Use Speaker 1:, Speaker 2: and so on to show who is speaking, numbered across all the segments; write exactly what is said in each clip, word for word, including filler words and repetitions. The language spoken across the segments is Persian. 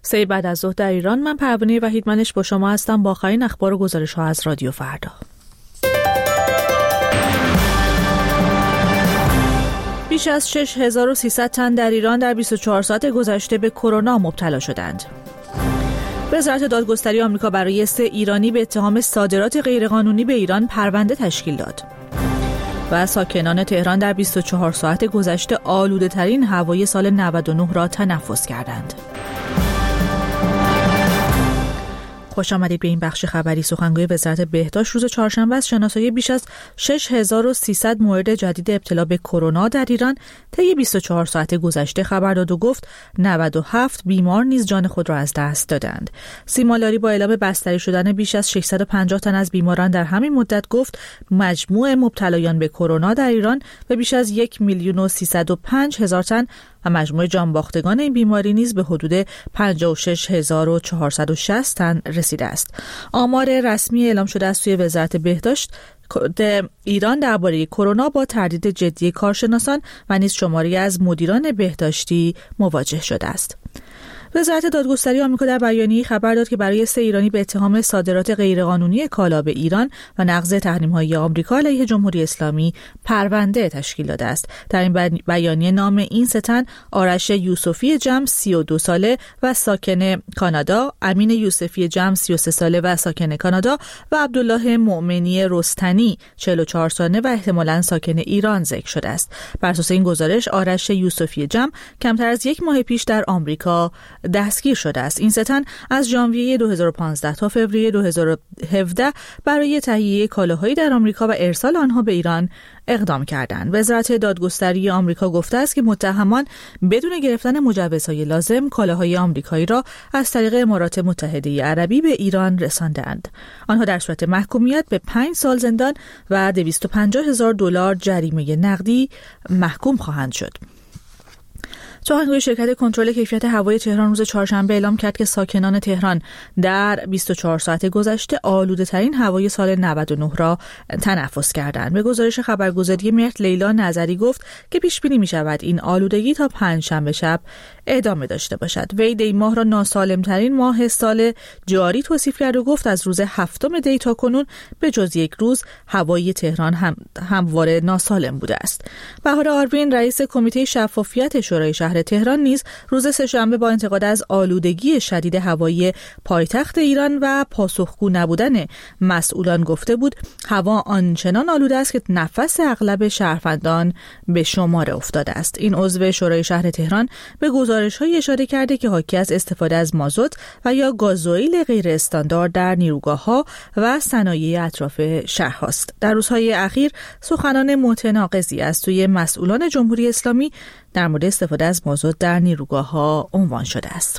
Speaker 1: سه بعد از ظهر در ایران. من پروانه وحیدمنش با شما هستم با آخرین اخبار و گزارش‌ها از رادیو فردا. بیش از شش هزار و سیصد تن در ایران در بیست و چهار ساعت گذشته به کرونا مبتلا شدند. وزارت دادگستری آمریکا برای سه ایرانی به اتهام صادرات غیرقانونی به ایران پرونده تشکیل داد. و ساکنان تهران در بیست و چهار ساعت گذشته آلوده ترین هوای سال نود و نه را تنفس کردند. خوش آمدید به این بخش خبری. سخنگوی وزارت بهداشت روز چهارشنبه از شناسایی بیش از شش هزار و سیصد مورد جدید ابتلا به کرونا در ایران طی بیست و چهار ساعت گذشته خبر داد و گفت نود و هفت بیمار نیز جان خود را از دست دادند. سیما لاری با اعلام بستری شدن بیش از ششصد و پنجاه تن از بیماران در همین مدت گفت مجموع مبتلایان به کرونا در ایران به بیش از یک میلیون و سیصد و پنج هزار تن و مجموع جانباختگان این بیماری نیز به حدود پنجاه و شش هزار و چهارصد و شصت تن رسیده است. آمار رسمی اعلام شده از سوی وزارت بهداشت ایران درباره کرونا با تردید جدی کارشناسان و نیز شماری از مدیران بهداشتی مواجه شده است. وزارت دادگستری آمریکا در بیانیه‌ای خبر داد که برای سه ایرانی به اتهام صادرات غیرقانونی کالا به ایران و نقض تحریم‌های آمریکا علیه جمهوری اسلامی پرونده تشکیل داده است. در این بیانیه نام این سه تن آرش یوسفی جم سی و دو ساله و ساکن کانادا، امین یوسفی جم سی و سه ساله و ساکن کانادا و عبدالله مؤمنی رستنی چهل و چهار ساله و احتمالاً ساکن ایران ذکر شده است. بر اساس این گزارش آرش یوسفی جم کمتر از یک ماه پیش در آمریکا دستگیر شده است. این سه تن از ژانویه دو هزار و پانزده تا فوریه دو هزار و هفده برای تهیه کالاهایی در آمریکا و ارسال آنها به ایران اقدام کردند. وزارت دادگستری آمریکا گفته است که متهمان بدون گرفتن مجوزهای لازم کالاهای آمریکایی را از طریق امارات متحده عربی به ایران رساندند. آنها در صورت محکومیت به پنج سال زندان و دویست و پنجاه هزار دلار جریمه نقدی محکوم خواهند شد. سخنگوی شرکت کنترل کیفیت هوای تهران روز چهارشنبه اعلام کرد که ساکنان تهران در بیست و چهار ساعت گذشته آلوده ترین هوای سال نود و نه را تنفس کردند. به گزارش خبرگزاری مرت لیلا نظری گفت که پیش بینی می شود این آلودگی تا پنجشنبه شب ادامه داشته باشد. وی دی ماه را ناسالم ترین ماه سال جاری توصیف کرد و گفت از روز هفتم دی تا کنون به جز یک روز هوای تهران هم همواره ناسالم بوده است. بهار آروین رئیس کمیته شفافیت شورای شهر تهران نیز روز سه‌شنبه با انتقاد از آلودگی شدید هوایی پایتخت ایران و پاسخگو نبودن مسئولان گفته بود هوا آنچنان آلوده است که نفس اغلب شهروندان به شمار افتاده است. این عضو شورای شهر تهران به گزارش‌های اشاره کرده که حاکی از استفاده از مازوت و یا گازوئیل غیر استاندارد در نیروگاه‌ها و صنایع اطراف شهر است. در روزهای اخیر سخنان متناقضی از سوی مسئولان جمهوری اسلامی در مورد استفاده از مازوت در نیروگاه‌ها عنوان شده است.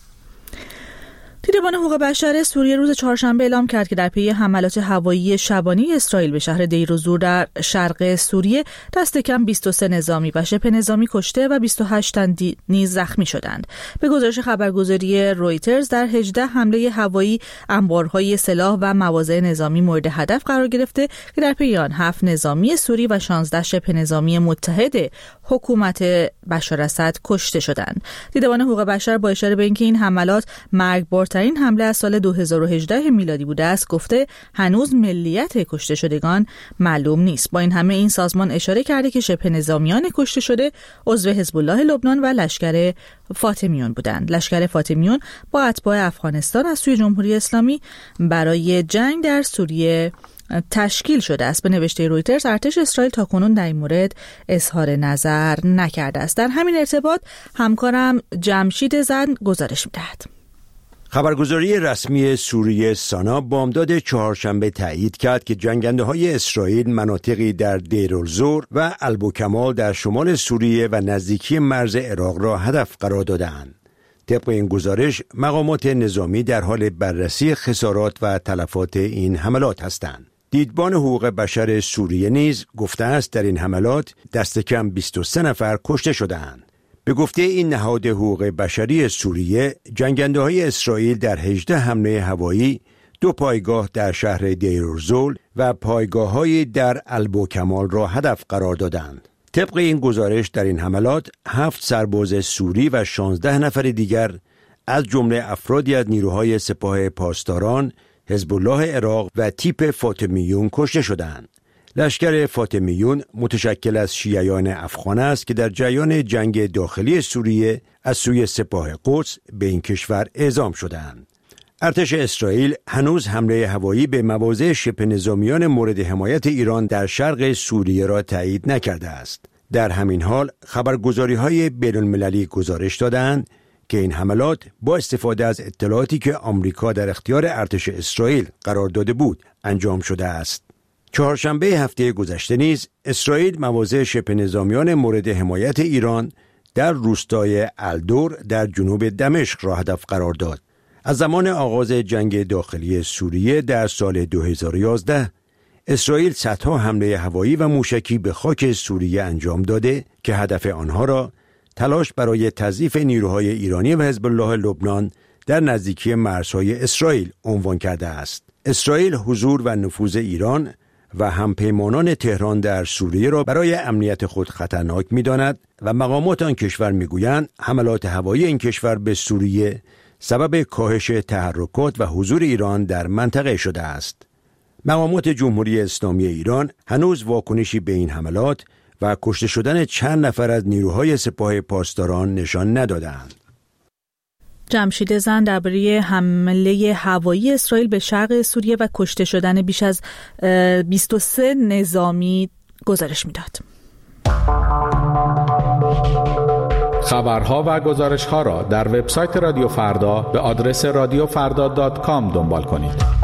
Speaker 1: دیدبان حقوق بشر سوریه روز چهارشنبه اعلام کرد که در پی حملات هوایی شبانه اسرائیل به شهر دیر الزور در شرق سوریه دست کم بیست و سه نظامی و شبه نظامی کشته و بیست و هشت تن نیز زخمی شدند. به گزارش خبرگزاری رویترز در هجده حمله هوایی انبارهای سلاح و مواضع نظامی مورد هدف قرار گرفته که در پی آن هفت نظامی سوری و شانزده شبه نظامی متحد حکومت بشار اسد کشته شدند. دیدبان حقوق بشر با اشاره به اینکه این حملات مرگبارترین حمله از سال دو هزار و هجده میلادی بوده است گفته هنوز ملیت کشته شدگان معلوم نیست. با این همه این سازمان اشاره کرده که شبه نظامیان کشته شده عضو حزب الله لبنان و لشکر فاطمیون بودند. لشکر فاطمیون با اتباع افغانستان از سوی جمهوری اسلامی برای جنگ در سوریه تشکیل شده است. به نوشته رویترز ارتش اسرائیل تاکنون در این مورد اظهار نظر نکرده است. در همین ارتباط همکارم جمشید زن گزارش می‌دهد.
Speaker 2: خبرگزاری رسمی سوریه سانا بامداد چهارشنبه تایید کرد که جنگنده‌های اسرائیل مناطقی در دیر الزور و البوکمال در شمال سوریه و نزدیکی مرز عراق را هدف قرار دادند. طبق این گزارش مقامات نظامی در حال بررسی خسارات و تلفات این حملات هستند. دیدبان حقوق بشر سوریه نیز گفته است در این حملات دست کم بیست و سه نفر کشته شده‌اند. به گفته این نهاد حقوق بشری سوریه، جنگنده‌های اسرائیل در هجده حمله هوایی دو پایگاه در شهر دیر الزور و پایگاه‌های در البوکمال را هدف قرار دادند. طبق این گزارش در این حملات هفت سرباز سوری و شانزده نفر دیگر از جمله افرادی از نیروهای سپاه پاسداران، حزب الله عراق و تیپ فاطمیون کشته شدند. لشکر فاطمیون متشکل از شیعیان افغان است که در جریان جنگ داخلی سوریه از سوی سپاه قدس به این کشور اعزام شدند. ارتش اسرائیل هنوز حمله هوایی به مواضع شبه نظامیان مورد حمایت ایران در شرق سوریه را تایید نکرده است. در همین حال خبرگزاری‌های بین‌المللی گزارش دادند که این حملات با استفاده از اطلاعاتی که آمریکا در اختیار ارتش اسرائیل قرار داده بود انجام شده است. چهارشنبه هفته گذشته نیز اسرائیل مواضع شبه نظامیان مورد حمایت ایران در روستای الدور در جنوب دمشق را هدف قرار داد. از زمان آغاز جنگ داخلی سوریه در سال دو هزار و یازده اسرائیل صدها حمله هوایی و موشکی به خاک سوریه انجام داده که هدف آنها را تلاش برای تضعیف نیروهای ایرانی و حزب الله لبنان در نزدیکی مرزهای اسرائیل عنوان کرده است. اسرائیل حضور و نفوذ ایران و همپیمانان تهران در سوریه را برای امنیت خود خطرناک می‌داند و مقامات آن کشور می‌گویند حملات هوایی این کشور به سوریه سبب کاهش تحرکات و حضور ایران در منطقه شده است. مقامات جمهوری اسلامی ایران هنوز واکنشی به این حملات و کشته شدن چند نفر از نیروهای سپاه پاسداران نشان ندادند.
Speaker 1: جمشید زند درباره حمله هوایی اسرائیل به شرق سوریه و کشته شدن بیش از بیست و سه نظامی گزارش میداد.
Speaker 3: خبرها و گزارش‌ها را در وبسایت رادیو فردا به آدرس رادیو فردا دات کام دنبال کنید.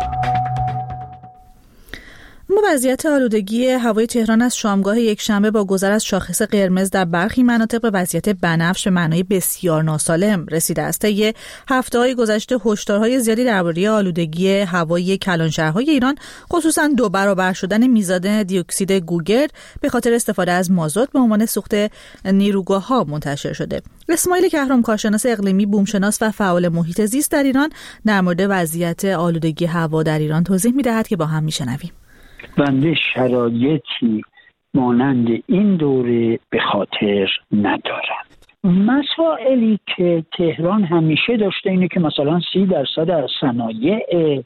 Speaker 1: اما وضعیت آلودگی هوای تهران از شامگاه یکشنبه با گذر از شاخص قرمز در برخی مناطق به وضعیت بنفش به معنای بسیار ناسالم رسیده است. طی هفته‌های گذشته هشدارهای زیادی درباره آلودگی هوای کلانشهرهای ایران، خصوصا دو برابر شدن میزان دی اکسید گوگرد به خاطر استفاده از مازوت به عنوان سوخت نیروگاه‌ها منتشر شده. اسماعیل کهرم، کارشناس اقلیمی، بومشناس و فعال محیط زیست در ایران، در مورد وضعیت آلودگی هوا در ایران توضیح می‌دهد که با هم می‌شنویم.
Speaker 4: بنده شرایطی مانند این دوره به خاطر ندارم. مسائلی که تهران همیشه داشته اینه که مثلا سی درصد از صنایع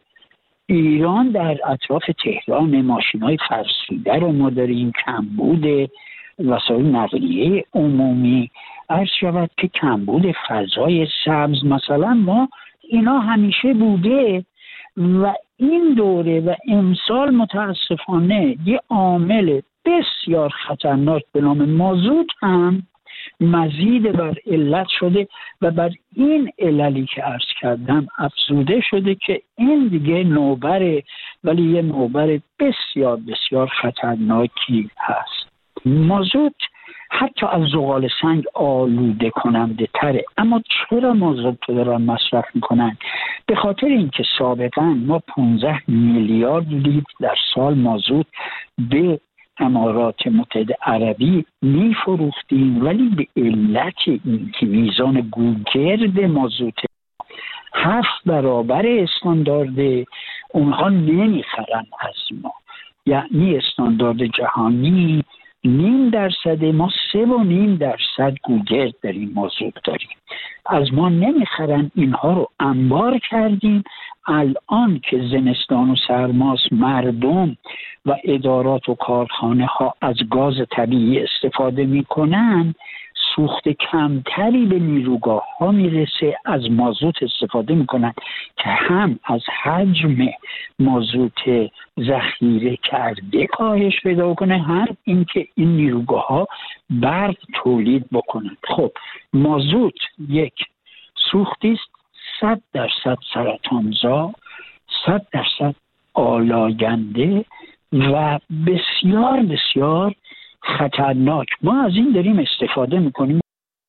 Speaker 4: ایران در اطراف تهران، ماشین‌های فرسوده رو ما داریم، کمبود وسایل نقلیه عمومی، عرض شود که کمبود فضای سبز مثلا ما اینا همیشه بوده و این دوره و امسال متاسفانه یه عامل بسیار خطرناک به نام مازوت هم مزید بر علت شده و بر این عللی که عرض کردم افزوده شده که این دیگه نوبره، ولی یه نوبر بسیار بسیار خطرناکی هست. مازوت حتی از زغال سنگ آلوده کننده تره. اما چرا مازوت رو دارن مصرف میکنن؟ به خاطر اینکه سابقا ما پانزده میلیارد لیتر در سال مازوت به امارات متحده عربی میفروختیم، ولی به علت اینکه میزان گوگرد مازوت هفت برابر استاندارد، اونها نمیخرن از ما. یعنی استاندارد جهانی نیم درصد، ما سه و نیم درصد گوگرد داریم، مازوت داریم، از ما نمیخرن. اینها رو انبار کردیم. الان که زمستان و سرماست، مردم و ادارات و کارخانه ها از گاز طبیعی استفاده میکنن، سوخت کمتری به نیروگاه ها میرسه، از مازوت استفاده میکنن که هم از حجم مازوت ذخیره کرده کاهش پیدا کنه، هم اینکه این نیروگاه ها برق تولید بکنن. خب مازوت یک سوختی است صد درصد سرطانزا، صد درصد آلاینده و بسیار بسیار خطرناک. ما از این داریم استفاده میکنیم.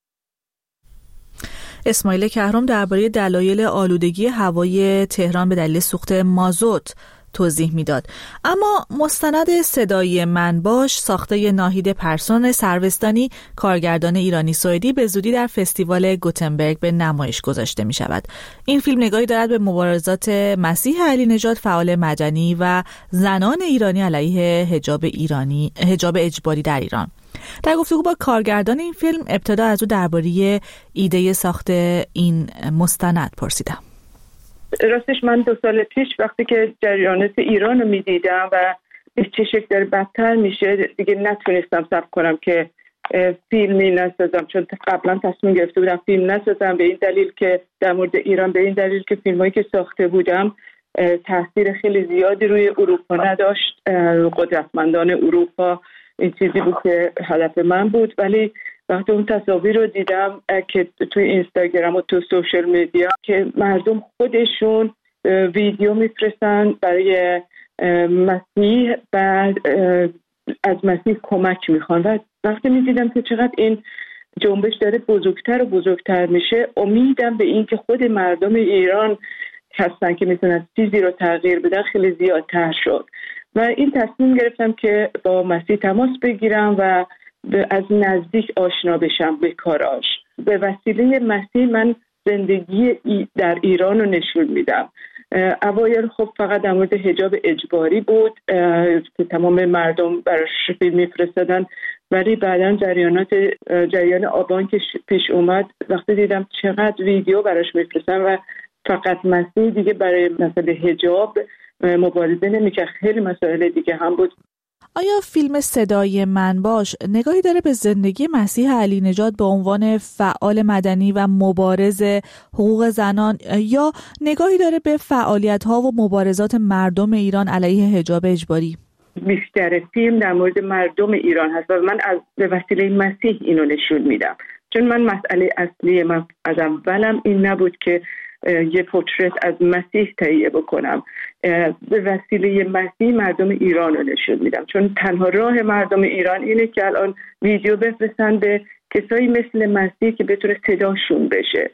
Speaker 1: اسماعیل کهرم درباره دلایل آلودگی هوای تهران به دلیل سوخت مازوت توضیح میداد. اما مستند صدای من باش ساخته ناهید پرسون سروستانی، کارگردان ایرانی سوئدی، به زودی در فستیوال گوتنبرگ به نمایش گذاشته می شود. این فیلم نگاهی دارد به مبارزات مسیح علی نژاد، فعال مدنی و زنان ایرانی علیه حجاب ایرانی حجاب اجباری در ایران. در گفتگو با کارگردان این فیلم ابتدا از او درباره ایده ساخت این مستند پرسیدم.
Speaker 5: راستش من دو سال پیش وقتی که جریانات ایران رو میدیدم و به چه شکل داره بدتر میشه دیگه نتونستم صبر کنم که فیلمی نسازم، چون قبلا تصمیم گرفته بودم فیلم نسازم به این دلیل که در مورد ایران، به این دلیل که فیلمایی که ساخته بودم تاثیر خیلی زیادی روی اروپا نداشت. قدرتمندان اروپا این چیزی بود که هدف من بود، ولی وقتی اون تصاویر رو دیدم که توی اینستاگرام و تو سوشل میدیا که مردم خودشون ویدیو میفرستن برای مسیح و از مسیح کمک میخوان و وقتی میدیدم که چقدر این جنبش داره بزرگتر و بزرگتر میشه، امیدم به این که خود مردم ایران هستن که میتونن چیزی رو تغییر بدن خیلی زیادتر شد و این تصمیم گرفتم که با مسیح تماس بگیرم و از نزدیک آشنا بشم به کاراش. به وسیله مسیح من زندگی در ایران رو نشون میدم. اوایل خب فقط در مورد حجاب اجباری بود که تمام مردم براش فیلم میفرستادن، ولی بعداً جریانات جریان آبان که پیش اومد وقتی دیدم چقدر ویدیو براش میفرستن و فقط مسیح دیگه برای مسئله حجاب مبارزه نمی‌کرد، خیلی مسائل دیگه هم بود.
Speaker 1: آیا فیلم صدای من باش نگاهی داره به زندگی مسیح علی نژاد به عنوان فعال مدنی و مبارز حقوق زنان یا نگاهی داره به فعالیت‌ها و مبارزات مردم ایران علیه حجاب اجباری؟
Speaker 5: بیشتر فیلم در مورد مردم ایران هست و من از به وسیله مسیح اینو نشون میدم، چون من مسئله اصلی من از اولم این نبود که یه پورترت از مسیح تهیه بکنم. به وسیله مسیح مردم ایران رو نشون میدم، چون تنها راه مردم ایران اینه که الان ویدیو بفرستن به کسایی مثل مسیح که بتونه صداشون بشه.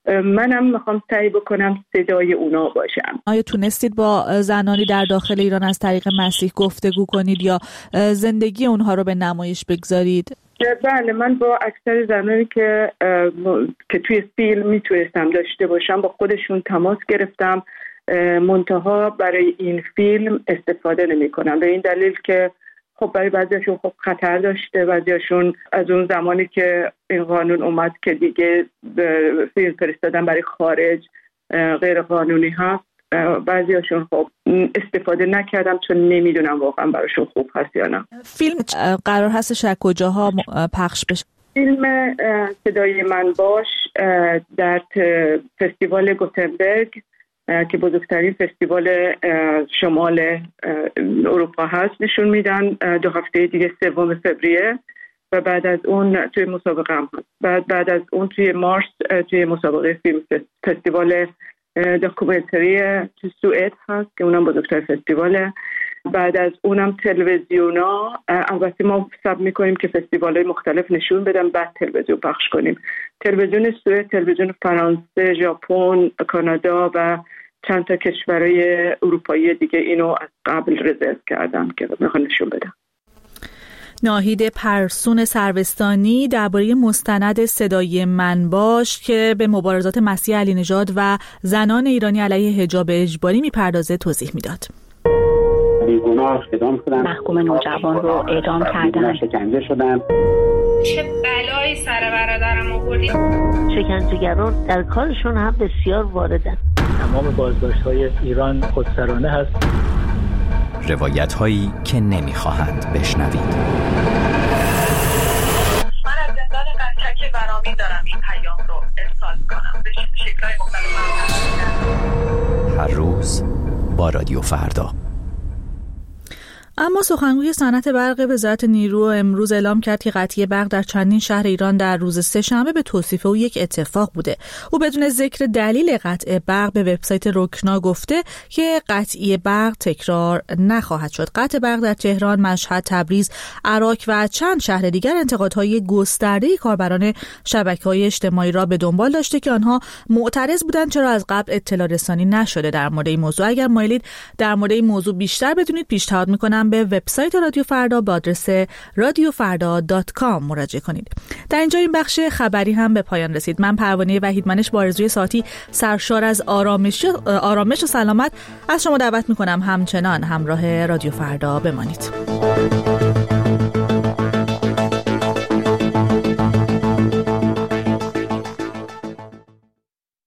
Speaker 5: منم میخوام سعی بکنم صدای اونا باشم.
Speaker 1: آیا تونستید با زنانی در داخل ایران از طریق مسیح گفتگو کنید یا زندگی اونها رو به نمایش بگذارید؟
Speaker 5: بله، من با اکثر زنانی که که توی فیلم میتونستم داشته باشم با خودشون تماس گرفتم، منتها برای این فیلم استفاده نمی کنم به این دلیل که خب برای بعضیشون خب خطر داشته، بعضیشون از اون زمانی که این قانون اومد که دیگه فیلم فرستادن برای خارج غیر قانونی هست، بعضیاشون خب استفاده نکردم چون نمیدونم واقعا براشون خوب هست یا نه.
Speaker 1: فیلم قرار هستش از کجاها پخش بشه؟
Speaker 5: فیلم صدای من باش در فستیوال گوتنبرگ که بزرگترین فستیوال شمال اروپا هست نشون میدن دو هفته دیگه سوم فوریه و بعد از اون توی مسابقه هم هست. بعد بعد از اون توی مارس توی مسابقه فیلم فستیوال داکومنتری تو سوئد هست که اونم بزرگترین فستیواله. بعد از اونم تلویزیونا، البته ما سعی می‌کنیم که فستیوال‌های مختلف نشون بدم بعد تلویزیون پخش کنیم. تلویزیون سوئد، تلویزیون فرانسه، ژاپن، کانادا و چند تا کشورهای اروپایی دیگه اینو از قبل رزرو کردن که میخوان نشون بدم.
Speaker 1: ناهید پرسون سروستانی درباره مستند صدای من باش که به مبارزات مسیح علی نژاد و زنان ایرانی علیه حجاب اجباری میپردازه توضیح میداد.
Speaker 6: بیگناه اعدام شدن،
Speaker 7: محکوم نوجوان رو اعدام کردن،
Speaker 6: شکنجه شدن.
Speaker 8: چه بلایی سر برادرم آوردی؟
Speaker 9: شکنجهگران در کارشون هم بسیار واردن.
Speaker 10: تمام بازداشت‌های ایران خودسرانه هست.
Speaker 11: روایت هایی که نمیخواهند بشنوید.
Speaker 8: من از زندان قنچک برامی دارم این پیام رو ارسال کنم به شکل‌های مختلف.
Speaker 11: هر روز با رادیو فردا.
Speaker 1: اما سخنگوی صنعت برق وزارت نیرو امروز اعلام کرد که قطعی برق در چندین شهر ایران در روز سه‌شنبه به توصیف او یک اتفاق بوده. او بدون ذکر دلیل قطع برق به وبسایت رکنا گفته که قطعی برق تکرار نخواهد شد. قطع برق در تهران، مشهد، تبریز، عراق و چند شهر دیگر انتقادهای گسترده کاربران شبکه‌های اجتماعی را به دنبال داشته که آنها معترض بودند چرا از قبل اطلاع رسانی نشده در مورد این موضوع. اگر مایلید در مورد این موضوع بیشتر بدونید پیشنهاد می‌کنم به وبسایت رادیو فردا با آدرس رادیو فردا دات کام مراجعه کنید. در اینجا این بخش خبری هم به پایان رسید. من پروانه وحیدمنش با آرزوی ساعتی سرشار از آرامش آرامش و سلامت از شما دعوت می‌کنم همچنان همراه رادیو فردا بمانید.